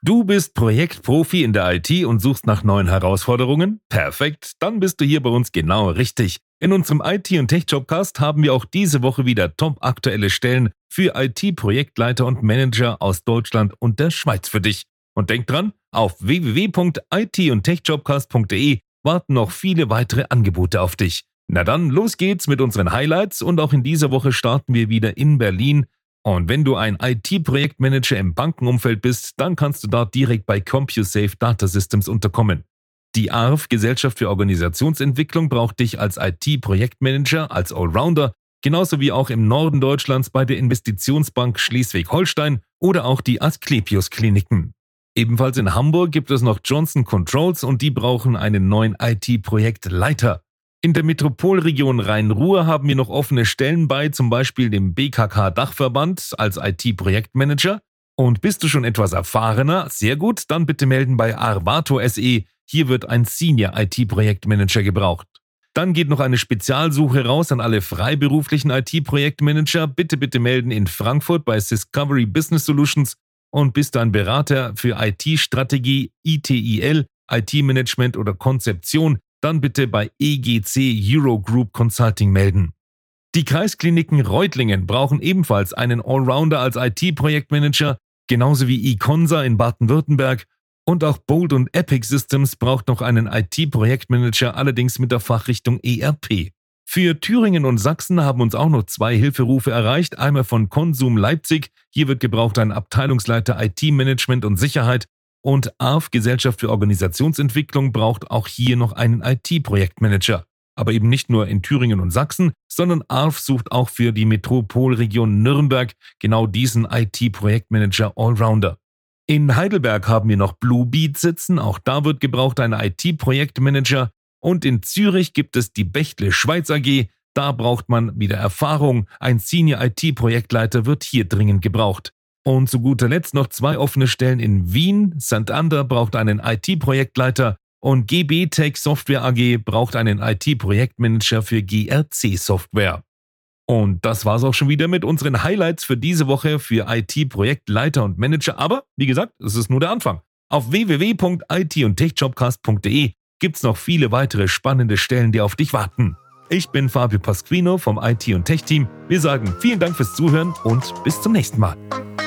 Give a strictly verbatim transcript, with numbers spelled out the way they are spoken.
Du bist Projektprofi in der I T und suchst nach neuen Herausforderungen? Perfekt, dann bist du hier bei uns genau richtig. In unserem I T- und Tech-Jobcast haben wir auch diese Woche wieder top-aktuelle Stellen für I T-Projektleiter und Manager aus Deutschland und der Schweiz für dich. Und denk dran, auf w w w punkt i t und techjobcast punkt d e warten noch viele weitere Angebote auf dich. Na dann, los geht's mit unseren Highlights und auch in dieser Woche starten wir wieder in Berlin. Und wenn du ein I T-Projektmanager im Bankenumfeld bist, dann kannst du dort direkt bei CompuSafe Data Systems unterkommen. Die A R F, Gesellschaft für Organisationsentwicklung, braucht dich als I T-Projektmanager, als Allrounder, genauso wie auch im Norden Deutschlands bei der Investitionsbank Schleswig-Holstein oder auch die Asklepios-Kliniken. Ebenfalls in Hamburg gibt es noch Johnson Controls und die brauchen einen neuen I T-Projektleiter. In der Metropolregion Rhein-Ruhr haben wir noch offene Stellen bei zum Beispiel dem B K K-Dachverband als I T-Projektmanager. Und bist du schon etwas erfahrener? Sehr gut, dann bitte melden bei Arvato S E. Hier wird ein Senior I T-Projektmanager gebraucht. Dann geht noch eine Spezialsuche raus an alle freiberuflichen I T-Projektmanager. Bitte, bitte melden in Frankfurt bei Discovery Business Solutions. Und bist du ein Berater für I T-Strategie, I T I L, I T-Management oder Konzeption, dann bitte bei E G C Eurogroup Consulting melden. Die Kreiskliniken Reutlingen brauchen ebenfalls einen Allrounder als I T-Projektmanager, genauso wie eConsa in Baden-Württemberg. Und auch Bolt und Epic Systems braucht noch einen I T-Projektmanager, allerdings mit der Fachrichtung E R P. Für Thüringen und Sachsen haben uns auch noch zwei Hilferufe erreicht, einmal von Konsum Leipzig, hier wird gebraucht ein Abteilungsleiter I T-Management und Sicherheit, und A R F, Gesellschaft für Organisationsentwicklung, braucht auch hier noch einen I T-Projektmanager. Aber eben nicht nur in Thüringen und Sachsen, sondern A R F sucht auch für die Metropolregion Nürnberg genau diesen I T-Projektmanager Allrounder. In Heidelberg haben wir noch Bluebeat sitzen, auch da wird gebraucht ein I T-Projektmanager. Und in Zürich gibt es die Bechtle Schweiz A G, da braucht man wieder Erfahrung, ein Senior I T-Projektleiter wird hier dringend gebraucht. Und zu guter Letzt noch zwei offene Stellen in Wien, Santander braucht einen I T-Projektleiter und G B Tech Software A G braucht einen I T-Projektmanager für G R C-Software. Und das war's auch schon wieder mit unseren Highlights für diese Woche für I T-Projektleiter und Manager, aber wie gesagt, es ist nur der Anfang. Auf w w w punkt i t und techjobcast punkt d e gibt's noch viele weitere spannende Stellen, die auf dich warten. Ich bin Fabio Pasquino vom I T- und Tech-Team. Wir sagen vielen Dank fürs Zuhören und bis zum nächsten Mal.